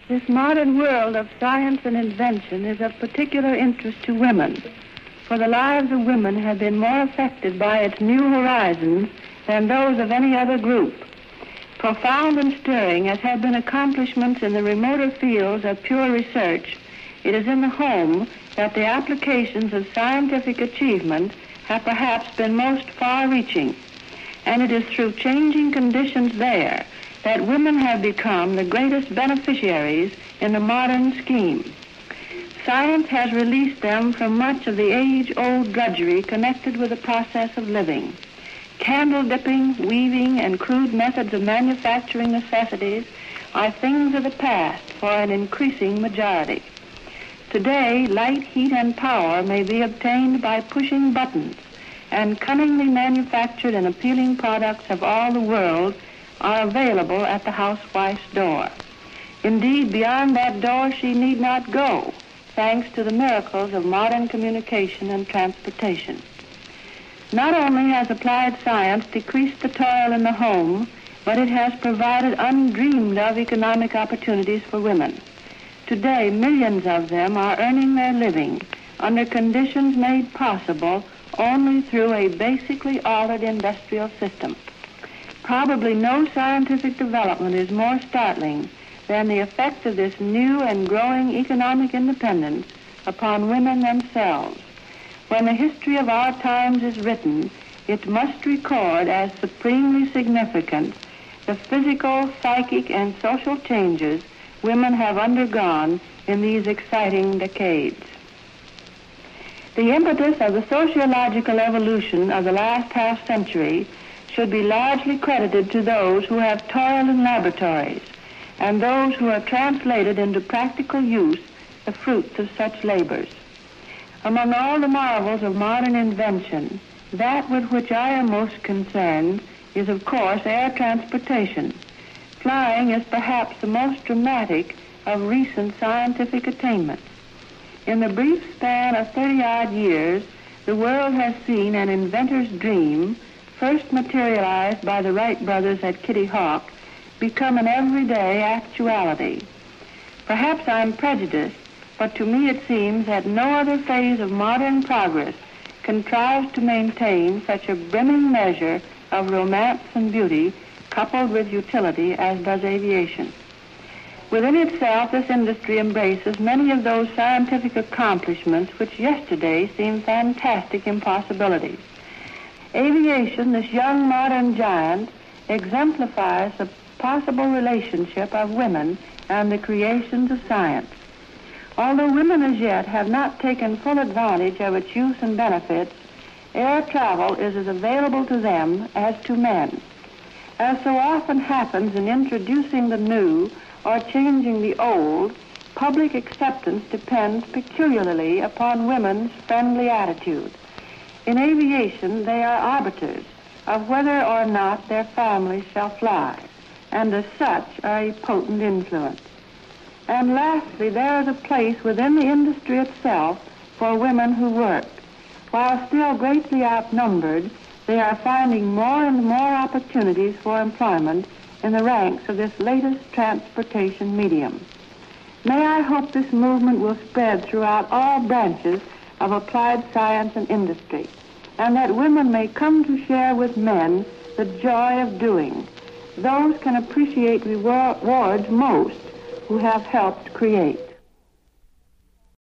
This modern world of science and invention is of particular interest to women, for the lives of women have been more affected by its new horizons than those of any other group. Profound and stirring as have been accomplishments in the remoter fields of pure research, it is in the home that the applications of scientific achievement have perhaps been most far-reaching, and it is through changing conditions there that women have become the greatest beneficiaries in the modern scheme. Science has released them from much of the age-old drudgery connected with the process of living. Candle dipping, weaving, and crude methods of manufacturing necessities are things of the past for an increasing majority. Today, light, heat, and power may be obtained by pushing buttons, and cunningly manufactured and appealing products of all the world are available at the housewife's door. Indeed, beyond that door she need not go, thanks to the miracles of modern communication and transportation. Not only has applied science decreased the toil in the home, but it has provided undreamed of economic opportunities for women. Today, millions of them are earning their living under conditions made possible only through a basically altered industrial system. Probably no scientific development is more startling than the effect of this new and growing economic independence upon women themselves. When the history of our times is written, it must record as supremely significant the physical, psychic, and social changes women have undergone in these exciting decades. The impetus of the sociological evolution of the last half-century should be largely credited to those who have toiled in laboratories and those who have translated into practical use the fruits of such labors. Among all the marvels of modern invention, that with which I am most concerned is, of course, air transportation. Flying is perhaps the most dramatic of recent scientific attainments. In the brief span of 30-odd years, the world has seen an inventor's dream, first materialized by the Wright brothers at Kitty Hawk, become an everyday actuality. Perhaps I'm prejudiced, but to me it seems that no other phase of modern progress contrives to maintain such a brimming measure of romance and beauty coupled with utility as does aviation. Within itself, this industry embraces many of those scientific accomplishments which yesterday seemed fantastic impossibilities. Aviation, this young modern giant, exemplifies the possible relationship of women and the creations of science. Although women as yet have not taken full advantage of its use and benefits, air travel is as available to them as to men. As so often happens in introducing the new or changing the old, public acceptance depends peculiarly upon women's friendly attitude. In aviation, they are arbiters of whether or not their families shall fly, and as such are a potent influence. And lastly, there is a place within the industry itself for women who work. While still greatly outnumbered, they are finding more and more opportunities for employment in the ranks of this latest transportation medium. May I hope this movement will spread throughout all branches of applied science and industry, and that women may come to share with men the joy of doing. Those can appreciate rewards most who have helped create.